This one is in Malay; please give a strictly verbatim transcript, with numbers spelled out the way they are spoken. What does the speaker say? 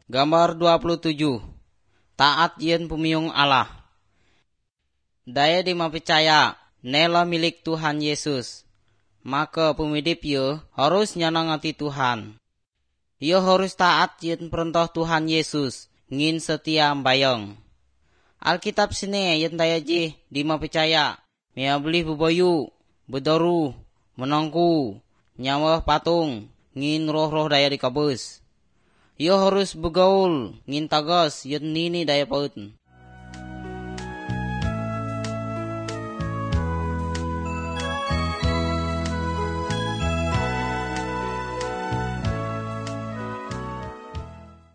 Gambar dua puluh tujuh. Taat yen pemiung Allah. Daya di percaya nela milik Tuhan Yesus. Maka pemidip yo harus nyenangati Tuhan. Yo harus taat yen perintah Tuhan Yesus ngin setia mbayang. Alkitab sini yen daya ji di percaya mea beli bubayu, bedoru, menangku, nyawa patung, ngin roh-roh daya dikabus. Yo harus begaul ngin tagas yen nini daya paut.